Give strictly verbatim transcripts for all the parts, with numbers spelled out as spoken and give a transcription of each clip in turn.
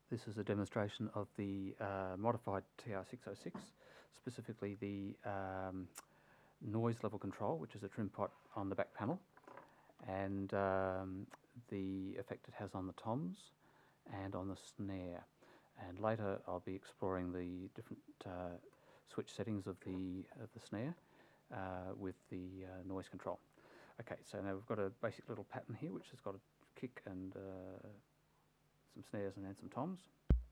This is a demonstration of the uh, modified T R six oh six, specifically the um, noise level control, which is a trim pot on the back panel, and um, the effect it has on the toms and on the snare. And later I'll be exploring the different uh, switch settings of the of the snare uh, with the uh, noise control. Okay, so now we've got a basic little pattern here which has got a kick and uh, some snares and then some toms.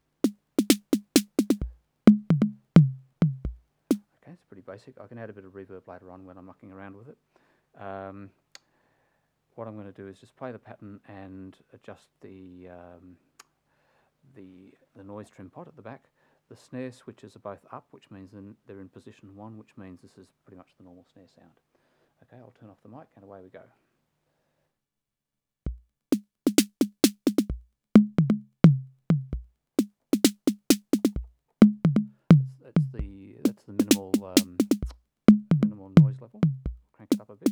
Okay, it's pretty basic. I can add a bit of reverb later on when I'm mucking around with it. Um, what I'm going to do is just play the pattern and adjust the um, the the noise trim pot at the back. The snare switches are both up, which means in, they're in position one, which means this is pretty much the normal snare sound. Okay, I'll turn off the mic and away we go. That's, that's the that's the minimal um, minimal noise level. Crank it up a bit.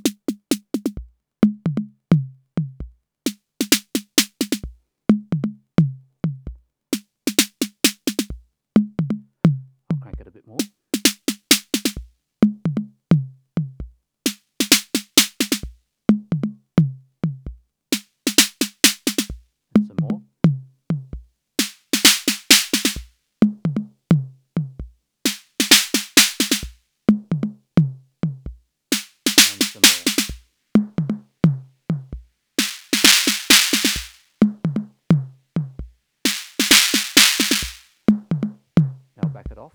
I'll crank it a bit more. And some more. And some more. Now back it off.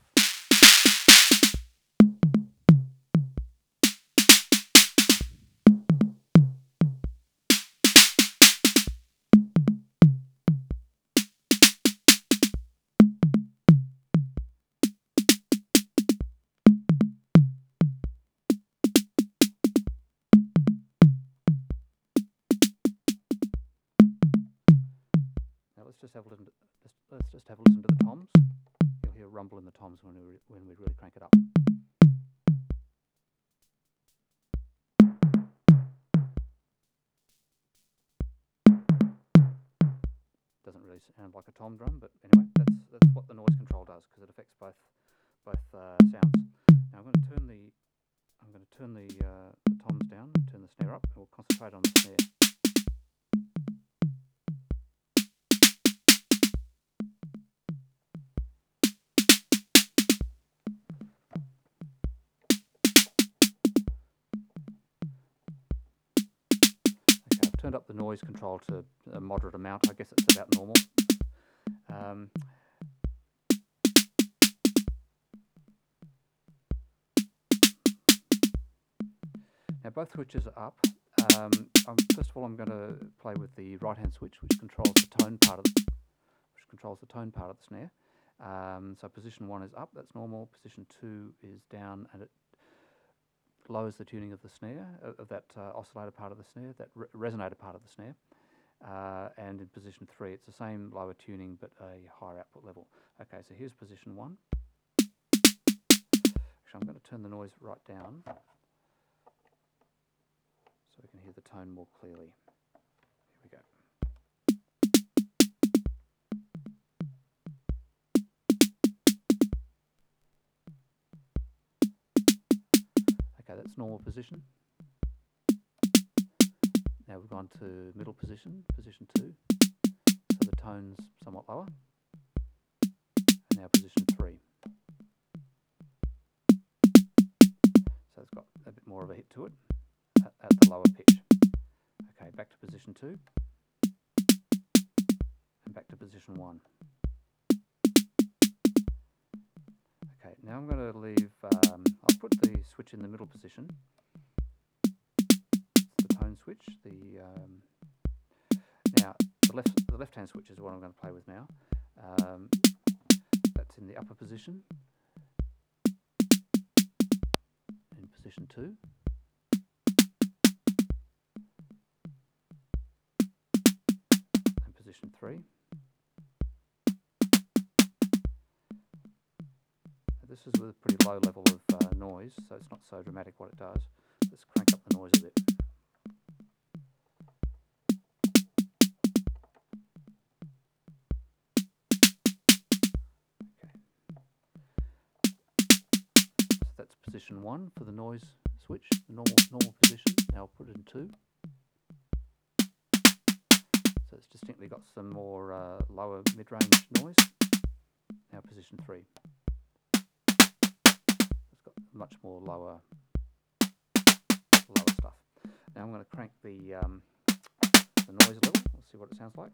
Now let's just have a listen. To, let's, let's just have a listen to the toms. You'll hear a rumble in the toms when we when we really crank it up. Doesn't really sound like a tom drum, but anyway, that's that's what the noise control does because it affects both both uh, sounds. Now I'm going to turn the I'm going to turn the, uh, the toms down, turn the snare up, and we'll concentrate on the snare. Okay, I've turned up the noise control to a moderate amount. I guess it's about normal. Um, Now both switches are up. Um, um, first of all, I'm going to play with the right-hand switch, which controls the tone part of the, which controls the tone part of the snare. Um, so position one is up, that's normal. Position two is down, and it lowers the tuning of the snare, of, of that uh, oscillator part of the snare, that re resonator part of the snare. Uh, and in position three, it's the same lower tuning but a higher output level. Okay, so here's position one. Actually, I'm going to turn the noise right down so we can hear the tone more clearly. Here we go. Okay, that's normal position. Now we've gone to middle position, position two. So the tone's somewhat lower. And now position three. So it's got a bit more of a hit to it at, at the lower pitch. Okay, back to position two. And back to position one. Okay, now I'm going to leave, um, I'll put the switch in the middle position. It's the tone switch. The um, Now, the left the left-hand switch is what I'm going to play with now. Um, that's in the upper position. In position two. And position three. This is with a pretty low level of uh, noise, so it's not so dramatic what it does. Let's crank up the noise a bit. position one for the noise switch, the normal normal position. Now I'll put it in two. So it's distinctly got some more uh, lower mid-range noise. Now position three. It's got much more lower lower stuff. Now I'm going to crank the um, the noise level. Let's see what it sounds like.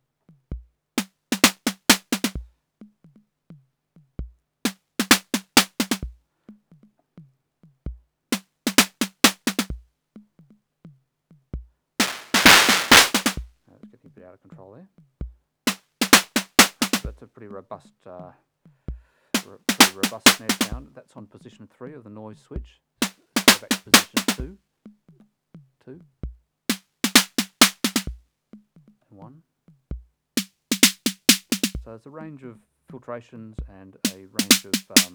Now it's getting a bit out of control there. That's a pretty robust, uh, pretty robust snare sound. That's on position three of the noise switch. Let's go back to position two, two, and one. So there's a range of filtrations and a range of um,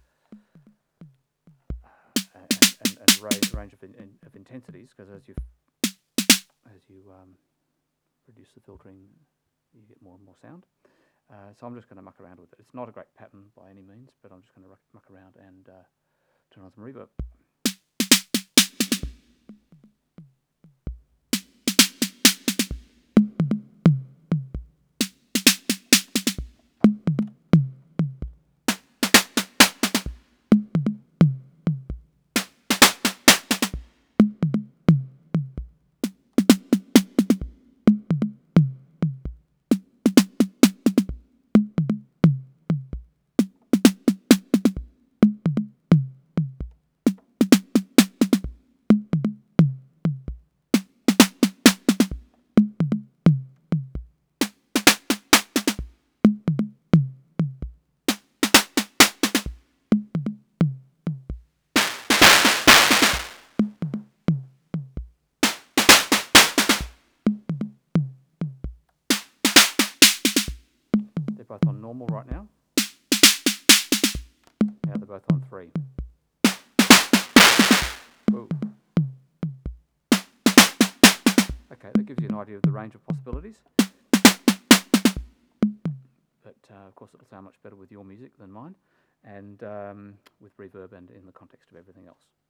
and, and, and range, range of, in, of intensities, because as you as you um, reduce the filtering, you get more and more sound. Uh, so I'm just going to muck around with it. It's not a great pattern by any means, but I'm just going to muck around and uh, turn on some reverb. They're both on normal right now. Now they're both on three. Whoa. Okay, that gives you an idea of the range of possibilities. But uh, of course it'll sound much better with your music than mine, and um, with reverb and in the context of everything else.